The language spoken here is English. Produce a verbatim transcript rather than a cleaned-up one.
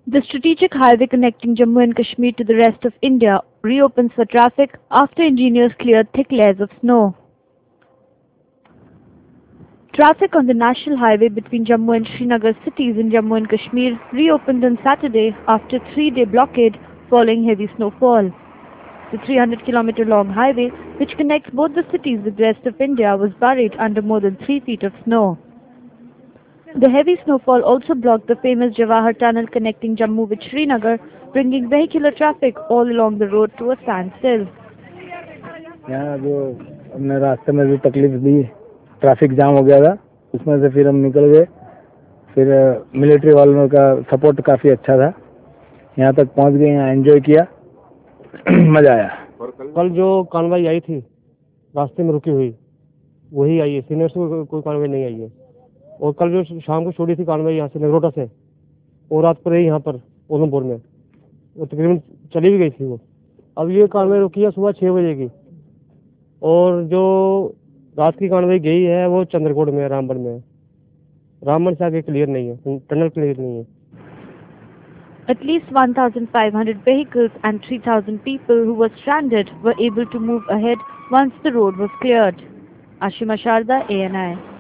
The strategic highway connecting Jammu and Kashmir to the rest of India reopens for traffic after engineers cleared thick layers of snow. Traffic on the national highway between Jammu and Srinagar cities in Jammu and Kashmir reopened on Saturday after a three-day blockade following heavy snowfall. The three hundred kilometer long highway, which connects both the cities with the rest of India, was buried under more than three feet of snow. The heavy snowfall also blocked the famous Jawahar Tunnel connecting Jammu with Srinagar, bringing vehicular traffic all along the road to a standstill. यहाँ जो हमने रास्ते में भी तकलीफ दी, traffic jam हो गया था, उसमें से फिर हम निकल गए। फिर मिलिट्री वालों का सपोर्ट काफ़ी अच्छा था, यहाँ तक पहुँच गए, यहाँ एंजॉय किया, मज़ा आया। कल जो कार्रवाई आई थी रास्ते में रुकी हुई वही आई है, सीनियर से कोई कार्रवाई नहीं आई है। और कल जो शाम को छोड़ी थी कार्रवाई यहाँ से नगरोटा से, वो रात पर रही यहाँ पर उधमपुर में, वो तकरीबन चली भी गई थी वो। अब ये कार्रवाई रुकी है सुबह छः बजे की, और जो रात की कार्रवाई गई है वो चंद्रकोट में, रामबन में। रामबन से आगे क्लियर नहीं है, टनल क्लियर नहीं है। At least one thousand five hundred vehicles and three thousand people who were stranded were able to move ahead once the road was cleared. Ashima Sharda, A N I.